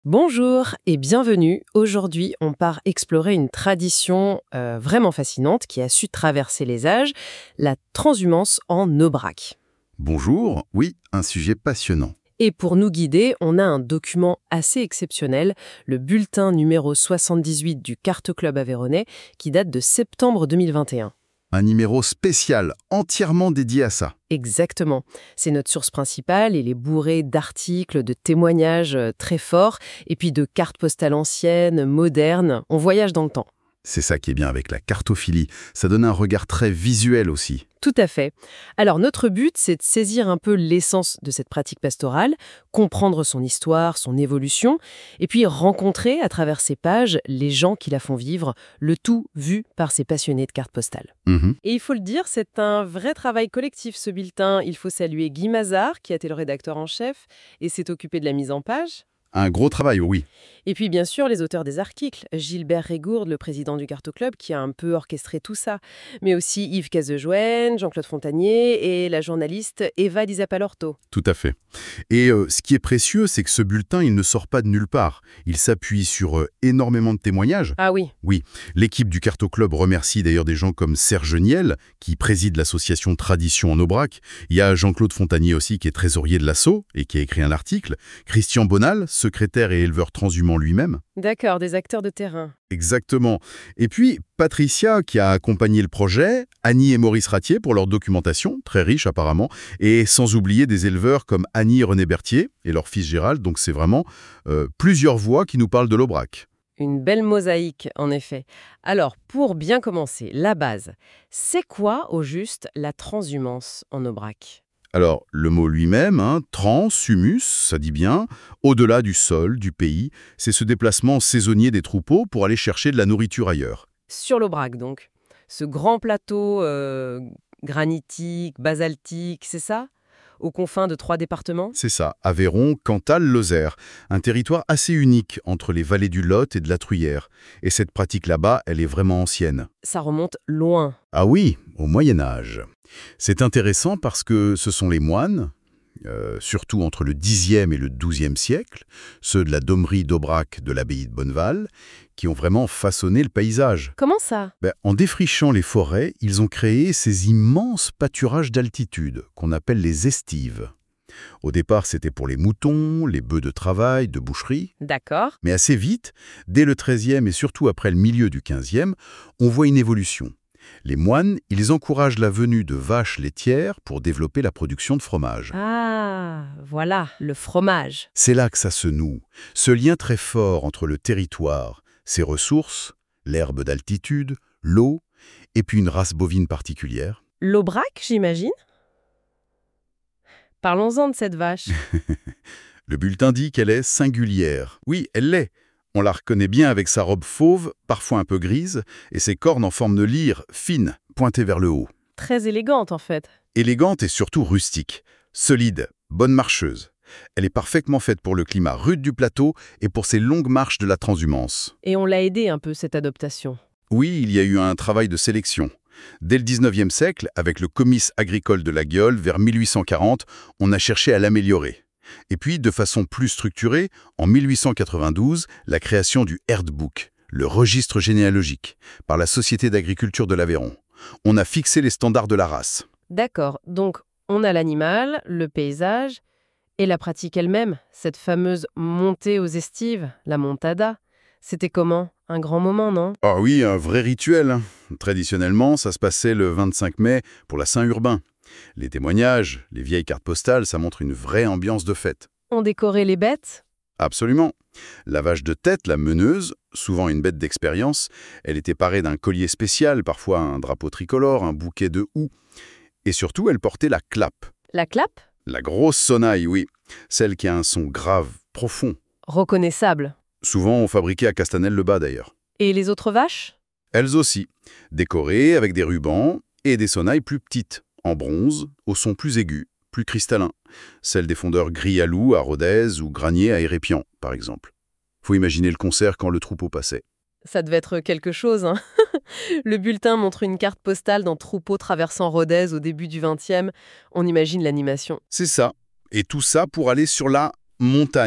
Bonjour et bienvenue. Aujourd'hui, on part explorer une tradition vraiment fascinante qui a su traverser les âges, la transhumance en Aubrac. Bonjour, oui, un sujet passionnant. Et pour nous guider, on a un document assez exceptionnel, le bulletin numéro 78 du Carte Club Aveyronais, qui date de septembre 2021. Un numéro spécial entièrement dédié à ça. Exactement. C'est notre source principale. Il est bourré d'articles, de témoignages très forts, et puis de cartes postales anciennes, modernes. On voyage dans le temps. C'est ça qui est bien avec la cartophilie, ça donne un regard très visuel aussi. Tout à fait. Alors notre but, c'est de saisir un peu l'essence de cette pratique pastorale, comprendre son histoire, son évolution, et puis rencontrer à travers ces pages les gens qui la font vivre, le tout vu par ces passionnés de cartes postales. Mhm. Et il faut le dire, c'est un vrai travail collectif ce bulletin. Il faut saluer Guy Mazard, qui a été le rédacteur en chef et s'est occupé de la mise en page. Un gros travail, oui. Et puis bien sûr les auteurs des articles, Gilbert Régourde, le président du Carto Club, qui a un peu orchestré tout ça, mais aussi Yves Cazejoine, Jean-Claude Fontanier et la journaliste Eva Lizapalorto. Tout à fait. Et ce qui est précieux, c'est que ce bulletin, il ne sort pas de nulle part. Il s'appuie sur énormément de témoignages. Ah oui, Oui, l'équipe du Carto Club remercie d'ailleurs des gens comme Serge Niel, qui préside l'association Tradition en Aubrac. Il y a Jean-Claude Fontanier aussi, qui est trésorier de l'asso et qui a écrit un article. Christian Bonal, secrétaire et éleveur transhumant lui-même. d'accord, des acteurs de terrain. Exactement. Et puis, Patricia, qui a accompagné le projet, Annie et Maurice Ratier pour leur documentation, très riche apparemment, et sans oublier des éleveurs comme Annie et René Berthier et leur fils Gérald. Donc c'est vraiment plusieurs voix qui nous parlent de l'Aubrac. Une belle mosaïque, en effet. Alors, pour bien commencer, la base, c'est quoi au juste la transhumance en Aubrac ? Alors, le mot lui-même, transhumus, ça dit bien, au-delà du sol, du pays, c'est ce déplacement saisonnier des troupeaux pour aller chercher de la nourriture ailleurs. Sur l'Aubrac, donc. Ce grand plateau granitique, basaltique, c'est ça ? Aux confins de 3 départements ? C'est ça, Aveyron, Cantal, Lozère, un territoire assez unique entre les vallées du Lot et de la Truyère. Et cette pratique là-bas, elle est vraiment ancienne. Ça remonte loin. Ah oui, au Moyen-Âge. C'est intéressant parce que ce sont les moines, surtout entre le Xe et le XIIe siècle, ceux de la Domerie d'Aubrac de l'abbaye de Bonneval, qui ont vraiment façonné le paysage. Comment ça ? En défrichant les forêts, ils ont créé ces immenses pâturages d'altitude qu'on appelle les estives. Au départ, c'était pour les moutons, les bœufs de travail, de boucherie. D'accord. Mais assez vite, dès le XIIIe et surtout après le milieu du XVe, on voit une évolution. Les moines, ils encouragent la venue de vaches laitières pour développer la production de fromage. Ah, voilà, le fromage. C'est là que ça se noue, ce lien très fort entre le territoire, ses ressources, l'herbe d'altitude, l'eau, et puis une race bovine particulière. L'Aubrac, j'imagine ? Parlons-en de cette vache. Le bulletin dit qu'elle est singulière. Oui, elle l'est. On la reconnaît bien avec sa robe fauve, parfois un peu grise, et ses cornes en forme de lyre, fines, pointées vers le haut. Très élégante, en fait. Élégante et surtout rustique. Solide, bonne marcheuse. Elle est parfaitement faite pour le climat rude du plateau et pour ses longues marches de la transhumance. Et on l'a aidé un peu, cette adoptation. Oui, il y a eu un travail de sélection. Dès le XIXe siècle, avec le comice agricole de la Gueule, vers 1840, on a cherché à l'améliorer. Et puis, de façon plus structurée, en 1892, la création du Herdbook, le registre généalogique, par la Société d'agriculture de l'Aveyron. On a fixé les standards de la race. D'accord, donc on a l'animal, le paysage et la pratique elle-même, cette fameuse montée aux estives, la montada. C'était comment ? Un grand moment, non ? Ah oui, un vrai rituel. Traditionnellement, ça se passait le 25 mai pour la Saint-Urbain. Les témoignages, les vieilles cartes postales, ça montre une vraie ambiance de fête. On décorait les bêtes ? Absolument. La vache de tête, la meneuse, souvent une bête d'expérience, elle était parée d'un collier spécial, parfois un drapeau tricolore, un bouquet de houx. Et surtout, elle portait la clappe. La clappe ? La grosse sonnaille, oui. Celle qui a un son grave, profond. Reconnaissable. Souvent fabriquée à Castanel-le-Bas d'ailleurs. Et les autres vaches ? Elles aussi, décorées avec des rubans et des sonnailles plus petites, en bronze, au son plus aigu, plus cristallin. Celles des fondeurs gris à loup à Rodez ou Granier à Hérépian, par exemple. Faut imaginer le concert quand le troupeau passait. Ça devait être quelque chose, hein. Le bulletin montre une carte postale d'un troupeau traversant Rodez au début du XXe. On imagine l'animation. C'est ça. Et tout ça pour aller sur la montagne,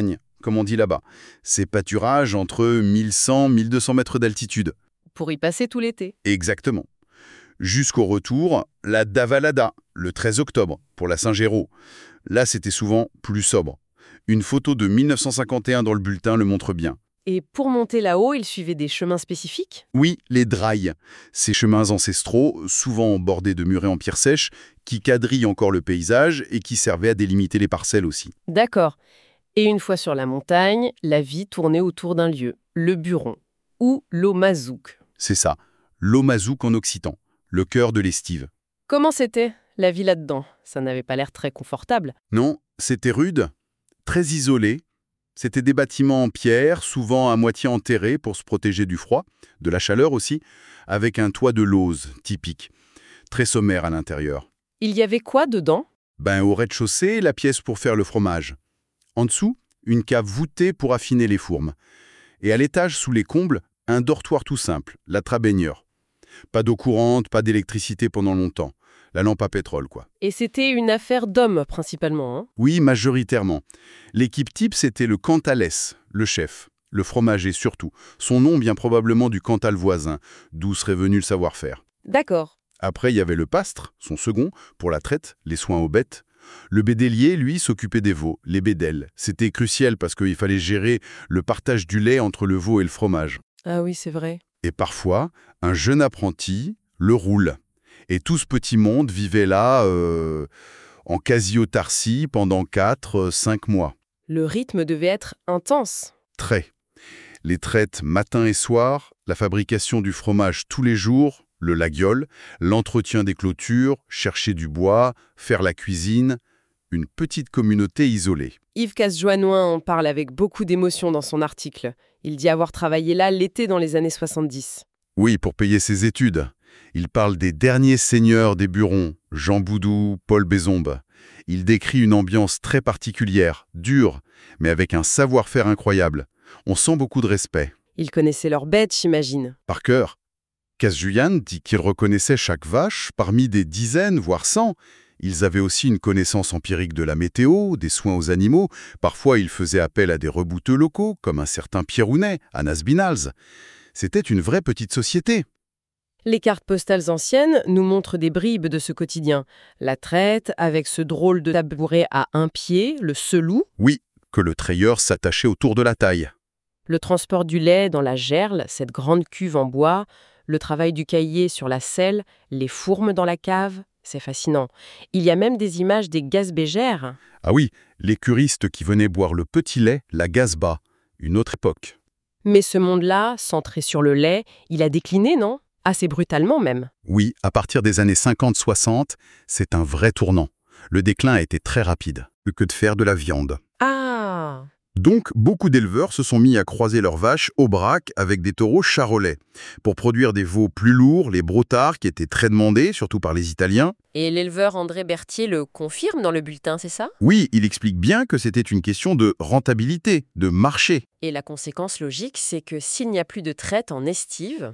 comme on dit là-bas. Ces pâturages entre 1100 et 1200 mètres d'altitude. Pour y passer tout l'été. Exactement. Jusqu'au retour, la Davalada, le 13 octobre, pour la Saint-Géraud. Là, c'était souvent plus sobre. Une photo de 1951 dans le bulletin le montre bien. Et pour monter là-haut, il suivait des chemins spécifiques? Oui, les drailles, ces chemins ancestraux, souvent bordés de murets en pierre sèche, qui quadrillent encore le paysage et qui servaient à délimiter les parcelles aussi. D'accord. Et une fois sur la montagne, la vie tournait autour d'un lieu, le Buron, ou l'Omazouk. C'est ça, l'Omazouk en occitan, le cœur de l'estive. Comment c'était, la vie là-dedans? Ça n'avait pas l'air très confortable. Non, c'était rude, très isolé. C'était des bâtiments en pierre, souvent à moitié enterrés pour se protéger du froid, de la chaleur aussi, avec un toit de lauze typique, très sommaire à l'intérieur. Il y avait quoi dedans? Au rez-de-chaussée, la pièce pour faire le fromage. En dessous, une cave voûtée pour affiner les fourmes. Et à l'étage, sous les combles, un dortoir tout simple, la trabaigneur. Pas d'eau courante, pas d'électricité pendant longtemps. La lampe à pétrole, quoi. Et c'était une affaire d'hommes, principalement, hein? Oui, majoritairement. L'équipe type, c'était le Cantalès, le chef, le fromager surtout. Son nom bien probablement du Cantal voisin, d'où serait venu le savoir-faire. D'accord. Après, il y avait le pastre, son second, pour la traite, les soins aux bêtes. Le bédélier, lui, s'occupait des veaux, les bédelles. C'était crucial parce qu'il fallait gérer le partage du lait entre le veau et le fromage. Ah oui, c'est vrai. Et parfois, un jeune apprenti, le roule. Et tout ce petit monde vivait là, en quasi-autarcie, pendant 4-5 mois. Le rythme devait être intense. Très. Les traites matin et soir, la fabrication du fromage tous les jours, le laguiole, l'entretien des clôtures, chercher du bois, faire la cuisine, une petite communauté isolée. Yves Casjoanoin en parle avec beaucoup d'émotion dans son article. Il dit avoir travaillé là l'été dans les années 70. Oui, pour payer ses études. Il parle des derniers seigneurs des Burons, Jean Boudou, Paul Bézombe. Il décrit une ambiance très particulière, dure, mais avec un savoir-faire incroyable. On sent beaucoup de respect. Ils connaissaient leurs bêtes, j'imagine. Par cœur. Casjuyan dit qu'il reconnaissait chaque vache parmi des dizaines, voire 100. Ils avaient aussi une connaissance empirique de la météo, des soins aux animaux. Parfois, ils faisaient appel à des rebouteux locaux, comme un certain Pierrounet, à Nasbinals. C'était une vraie petite société. Les cartes postales anciennes nous montrent des bribes de ce quotidien. La traite, avec ce drôle de tabouret à un pied, le selou. Oui, que le treilleur s'attachait autour de la taille. Le transport du lait dans la gerle, cette grande cuve en bois. Le travail du caillé sur la selle, les fourmes dans la cave. C'est fascinant. Il y a même des images des gazbégères. Ah oui, les curistes qui venaient boire le petit lait, la gazba, une autre époque. Mais ce monde-là, centré sur le lait, il a décliné, non? Assez brutalement même. Oui, à partir des années 50-60, c'est un vrai tournant. Le déclin a été très rapide. Que de faire de la viande. Ah! Donc, beaucoup d'éleveurs se sont mis à croiser leurs vaches au braque avec des taureaux charolais pour produire des veaux plus lourds, les brotards, qui étaient très demandés, surtout par les Italiens. Et l'éleveur André Berthier le confirme dans le bulletin, c'est ça? Oui, il explique bien que c'était une question de rentabilité, de marché. Et la conséquence logique, c'est que s'il n'y a plus de traite en estive...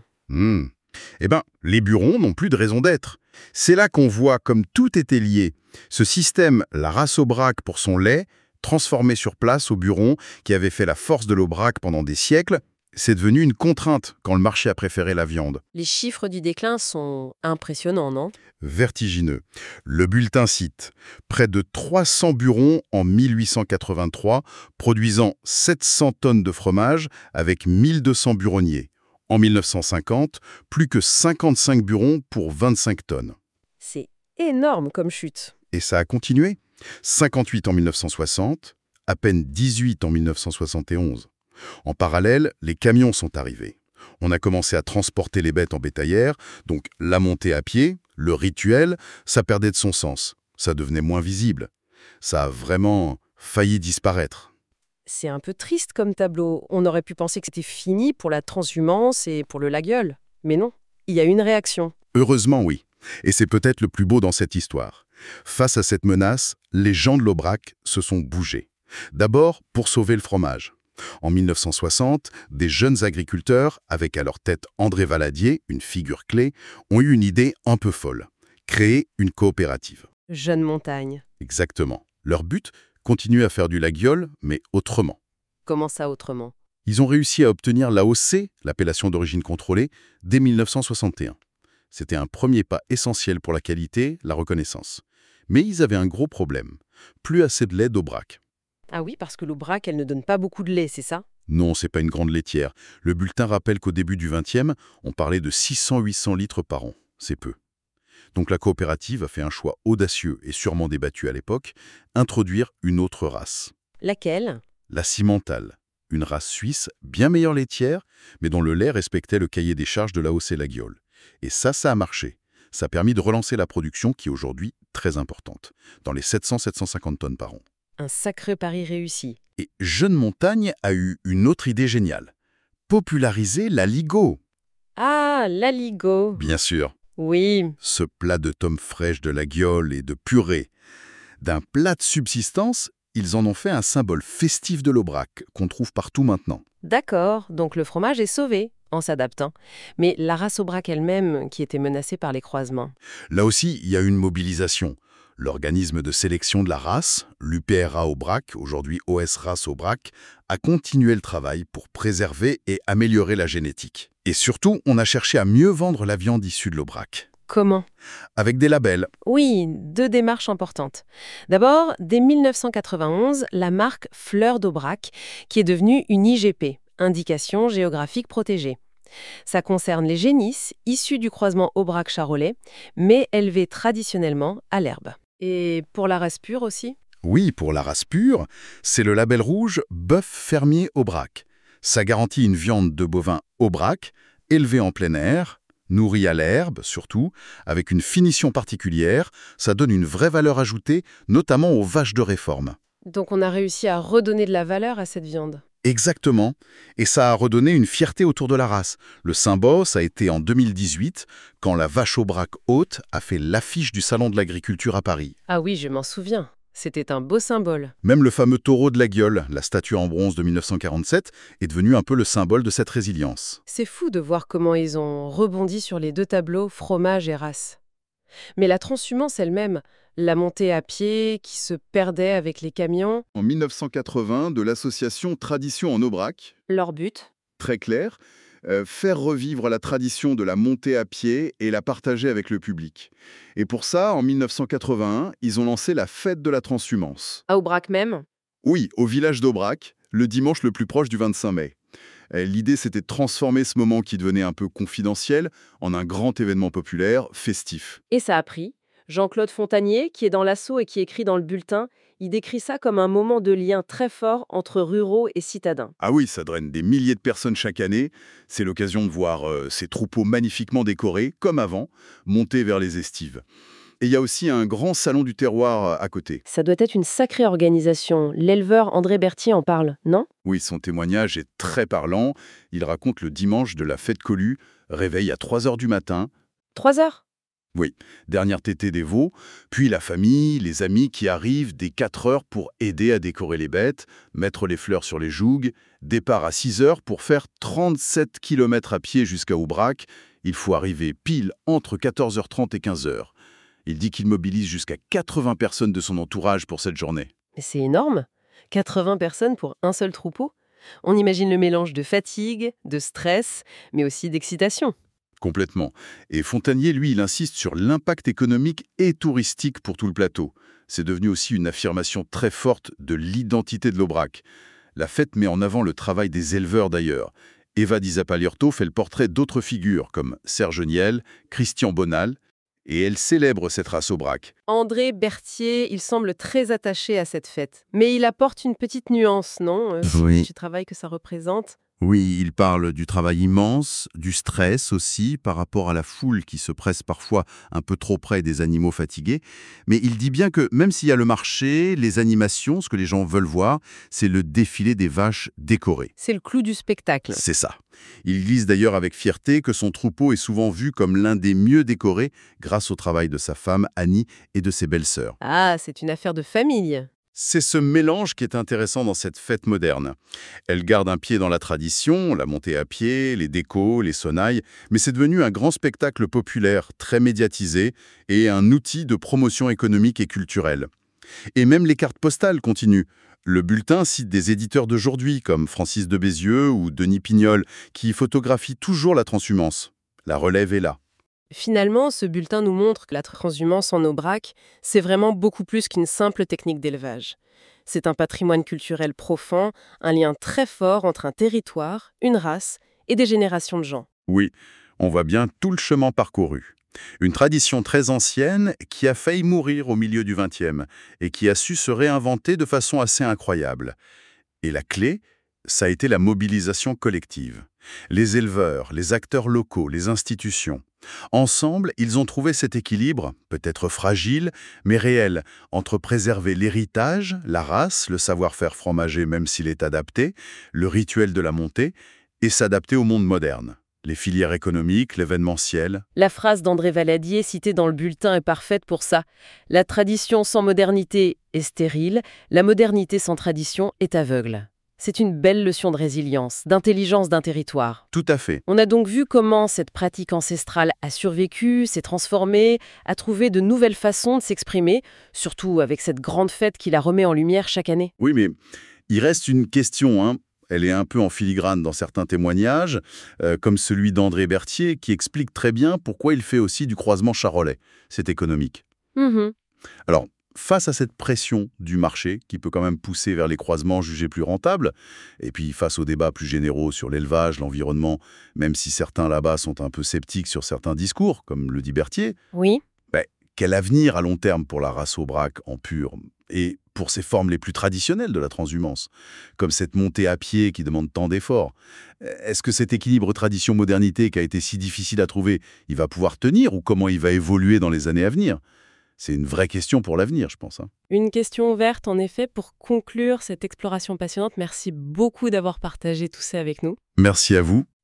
Les Burons n'ont plus de raison d'être. C'est là qu'on voit comme tout était lié. Ce système, la race Aubrac pour son lait, transformé sur place au Buron, qui avait fait la force de l'Aubrac pendant des siècles, c'est devenu une contrainte quand le marché a préféré la viande. Les chiffres du déclin sont impressionnants, non? Vertigineux. Le bulletin cite près de 300 Burons en 1883, produisant 700 tonnes de fromage avec 1200 buronniers. En 1950, plus que 55 burons pour 25 tonnes. C'est énorme comme chute. Et ça a continué. 58 en 1960, à peine 18 en 1971. En parallèle, les camions sont arrivés. On a commencé à transporter les bêtes en bétaillère, donc la montée à pied, le rituel, ça perdait de son sens. Ça devenait moins visible. Ça a vraiment failli disparaître. C'est un peu triste comme tableau. On aurait pu penser que c'était fini pour la transhumance et pour le laguiole. Mais non, il y a une réaction. Heureusement, oui. Et c'est peut-être le plus beau dans cette histoire. Face à cette menace, les gens de l'Aubrac se sont bougés. D'abord, pour sauver le fromage. En 1960, des jeunes agriculteurs, avec à leur tête André Valadier, une figure clé, ont eu une idée un peu folle. Créer une coopérative. Jeune montagne. Exactement. Leur but, continuer à faire du laguiole, mais autrement. Comment ça autrement? Ils ont réussi à obtenir l'AOC, l'appellation d'origine contrôlée, dès 1961. C'était un premier pas essentiel pour la qualité, la reconnaissance. Mais ils avaient un gros problème. Plus assez de lait d'Aubrac. Ah oui, parce que l'Aubrac, elle ne donne pas beaucoup de lait, c'est ça? Non, c'est pas une grande laitière. Le bulletin rappelle qu'au début du XXe, on parlait de 600-800 litres par an. C'est peu. Donc la coopérative a fait un choix audacieux et sûrement débattu à l'époque, introduire une autre race. Laquelle? La Simmental, une race suisse bien meilleure laitière, mais dont le lait respectait le cahier des charges de l'AOC Laguiole. Et ça a marché. Ça a permis de relancer la production qui est aujourd'hui très importante, dans les 700-750 tonnes par an. Un sacré pari réussi. Et Jeune Montagne a eu une autre idée géniale. Populariser la Ligo. Ah, l'aligot. Bien sûr, Oui, ce plat de tomes fraîches de la Guiole et de purée. D'un plat de subsistance, ils en ont fait un symbole festif de l'Aubrac, qu'on trouve partout maintenant. d'accord, donc le fromage est sauvé, en s'adaptant. Mais la race Aubrac elle-même, qui était menacée par les croisements. Là aussi, il y a eu une mobilisation. L'organisme de sélection de la race, l'UPRA Aubrac, aujourd'hui OS Race Aubrac, a continué le travail pour préserver et améliorer la génétique. Et surtout, on a cherché à mieux vendre la viande issue de l'Aubrac. Comment? Avec des labels. Oui, deux démarches importantes. D'abord, dès 1991, la marque Fleur d'Aubrac, qui est devenue une IGP, Indication géographique protégée. Ça concerne les génisses issus du croisement Aubrac-Charolais, mais élevés traditionnellement à l'herbe. Et pour la race pure aussi? Oui, pour la race pure, c'est le label rouge Bœuf fermier Aubrac. Ça garantit une viande de bovin Aubrac, élevée en plein air, nourrie à l'herbe surtout, avec une finition particulière. Ça donne une vraie valeur ajoutée, notamment aux vaches de réforme. Donc on a réussi à redonner de la valeur à cette viande. Exactement. Et ça a redonné une fierté autour de la race. Le symbole, ça a été en 2018, quand la vache Aubrac haute a fait l'affiche du Salon de l'Agriculture à Paris. Ah oui, je m'en souviens. C'était un beau symbole. Même le fameux taureau de la Guiole, la statue en bronze de 1947, est devenu un peu le symbole de cette résilience. C'est fou de voir comment ils ont rebondi sur les deux tableaux, fromage et race. Mais la transhumance elle-même, la montée à pied qui se perdait avec les camions, En 1980, de l'association Tradition en Aubrac, leur but? très clair, faire revivre la tradition de la montée à pied et la partager avec le public. Et pour ça, en 1981, ils ont lancé la fête de la transhumance. À Aubrac même? Oui, au village d'Aubrac, le dimanche le plus proche du 25 mai. L'idée, c'était de transformer ce moment qui devenait un peu confidentiel en un grand événement populaire, festif. Et ça a pris. Jean-Claude Fontanier, qui est dans l'assaut et qui écrit dans le bulletin, il décrit ça comme un moment de lien très fort entre ruraux et citadins. Ah oui, ça draine des milliers de personnes chaque année. C'est l'occasion de voir ces troupeaux magnifiquement décorés, comme avant, monter vers les estives. Et il y a aussi un grand salon du terroir à côté. Ça doit être une sacrée organisation. L'éleveur André Berthier en parle, non? Oui, son témoignage est très parlant. Il raconte le dimanche de la fête Colu, réveil à 3 heures du matin. 3 heures? Oui, dernière tétée des veaux, puis la famille, les amis qui arrivent dès 4 heures pour aider à décorer les bêtes, mettre les fleurs sur les jougs, départ à 6 heures pour faire 37 km à pied jusqu'à Aubrac. Il faut arriver pile entre 14h30 et 15h. Il dit qu'il mobilise jusqu'à 80 personnes de son entourage pour cette journée. Mais c'est énorme. 80 personnes pour un seul troupeau. On imagine le mélange de fatigue, de stress, mais aussi d'excitation. Complètement. Et Fontanier, lui, il insiste sur l'impact économique et touristique pour tout le plateau. C'est devenu aussi une affirmation très forte de l'identité de l'Aubrac. La fête met en avant le travail des éleveurs d'ailleurs. Eva Di Zappalierto fait le portrait d'autres figures comme Serge Niel, Christian Bonal, et elle célèbre cette race Aubrac. André Berthier, il semble très attaché à cette fête. Mais il apporte une petite nuance, non? Oui. Du travail que ça représente. Oui, il parle du travail immense, du stress aussi par rapport à la foule qui se presse parfois un peu trop près des animaux fatigués. Mais il dit bien que même s'il y a le marché, les animations, ce que les gens veulent voir, c'est le défilé des vaches décorées. C'est le clou du spectacle. C'est ça. Il glisse d'ailleurs avec fierté que son troupeau est souvent vu comme l'un des mieux décorés grâce au travail de sa femme Annie et de ses belles-sœurs. Ah, c'est une affaire de famille. C'est ce mélange qui est intéressant dans cette fête moderne. Elle garde un pied dans la tradition, la montée à pied, les décos, les sonnailles, mais c'est devenu un grand spectacle populaire, très médiatisé, et un outil de promotion économique et culturelle. Et même les cartes postales continuent. Le bulletin cite des éditeurs d'aujourd'hui, comme Francis de Bézieux ou Denis Pignol, qui photographient toujours la transhumance. La relève est là. Finalement, ce bulletin nous montre que la transhumance en Aubrac, c'est vraiment beaucoup plus qu'une simple technique d'élevage. C'est un patrimoine culturel profond, un lien très fort entre un territoire, une race et des générations de gens. Oui, on voit bien tout le chemin parcouru. Une tradition très ancienne qui a failli mourir au milieu du XXe et qui a su se réinventer de façon assez incroyable. Et la clé, ça a été la mobilisation collective. Les éleveurs, les acteurs locaux, les institutions. Ensemble, ils ont trouvé cet équilibre, peut-être fragile, mais réel, entre préserver l'héritage, la race, le savoir-faire fromager même s'il est adapté, le rituel de la montée, et s'adapter au monde moderne. Les filières économiques, l'événementiel. La phrase d'André Valadier citée dans le bulletin est parfaite pour ça. La tradition sans modernité est stérile, la modernité sans tradition est aveugle. C'est une belle leçon de résilience, d'intelligence d'un territoire. Tout à fait. On a donc vu comment cette pratique ancestrale a survécu, s'est transformée, a trouvé de nouvelles façons de s'exprimer, surtout avec cette grande fête qui la remet en lumière chaque année. Oui, mais il reste une question, hein. Elle est un peu en filigrane dans certains témoignages, comme celui d'André Berthier, qui explique très bien pourquoi il fait aussi du croisement charolais. C'est économique. Mhm. Alors, face à cette pression du marché, qui peut quand même pousser vers les croisements jugés plus rentables, et puis face aux débats plus généraux sur l'élevage, l'environnement, même si certains là-bas sont un peu sceptiques sur certains discours, comme le dit Berthier, Oui. quel avenir à long terme pour la race Aubrac en pur et pour ses formes les plus traditionnelles de la transhumance, comme cette montée à pied qui demande tant d'efforts? Est-ce que cet équilibre tradition-modernité qui a été si difficile à trouver, il va pouvoir tenir ou comment il va évoluer dans les années à venir? C'est une vraie question pour l'avenir, je pense. Une question ouverte, en effet, pour conclure cette exploration passionnante. Merci beaucoup d'avoir partagé tout ça avec nous. Merci à vous.